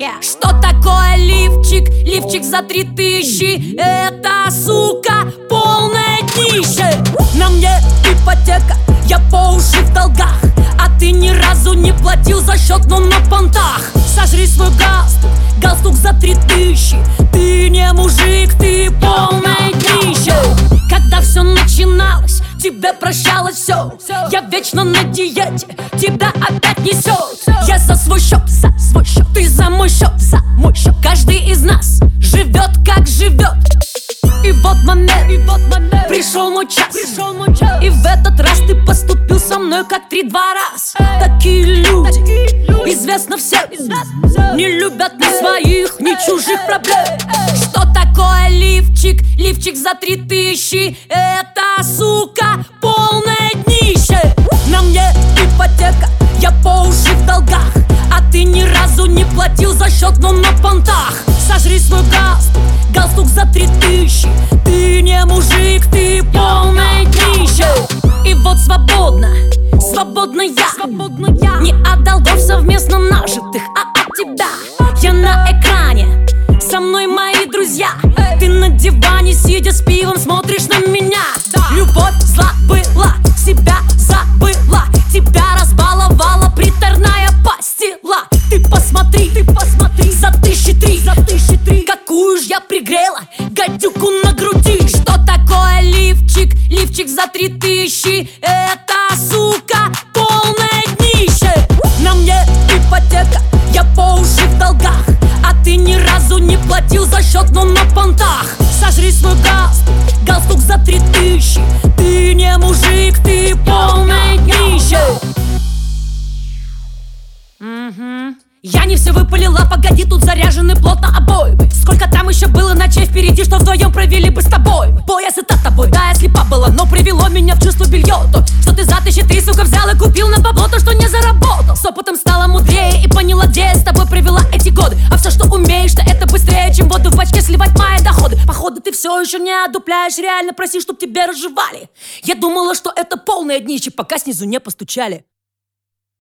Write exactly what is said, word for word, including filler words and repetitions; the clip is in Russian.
yeah. Что такое лифчик? Лифчик за три тысячи. Это, сука, полное днище. На мне ипотека, я по уши в долгах, а ты ни разу не платил за счет, но на понтах. Сожри свой галстук, галстук за три тысячи. Ты не мужик, ты полное днище. Когда все начиналось, тебе прощалось все. Я вечно на диете, тебя опять несет. Я за свой счет, за свой счет, ты за мой счет, за мой счет. Каждый из нас живет как живет. И вот момент, и вот момент, пришел мой час, пришел мой час. И в этот раз ты поступил со мной как три-два раз. Такие люди, известно всем, не любят ни своих, ни чужих проблем. Что такое лифчик? Лифчик за три тысячи. Это, сука, полное днище. На мне ипотека, я по уши в долгах, а ты ни разу не платил за счет, но на понтах. Сожри свой галстук, галстук за три тысячи. Ты не мужик, ты полное днище. И вот свободно, свободно я, свободно я. Не от долгов совместно нажитых, а от тебя. Я на экране, со мной мои друзья. Ты на диване, сидя с пивом, смотришь на меня. Любовь зла была, себя забыла, тебя разбаловала приторная пастила. Ты посмотри, ты посмотри, за тысячи три, за тысячи три. Какую ж я пригрела гадюку на груди. Что такое лифчик? Лифчик за три тысячи. Это, сука, полное днище. На мне ипотека, я по уши в долгах, а ты ни разу не платил за счет, но на понтах. Сожри свой галстук, галстук за три тысячи. Ты не мужик, ты полное днище. Угу. Я не все выпалила, погоди, тут заряжены плотно обоймы. Сколько там еще было ночей впереди, что вдвоем провели бы с тобой. Пояс это тобой, да, я слепа была, но привело меня в чувство белье. То, что ты за тысячи три, сука, взял и купил на бабло то, что не заработал. С опытом стала мудрее и поняла, где я с тобой провела эти годы. А все, что умеешь, то это быстрее, чем воду в бачке сливать мои доходы. Походу ты все еще не одупляешь, реально проси, чтоб тебе разжевали. Я думала, что это полное днище, пока снизу не постучали.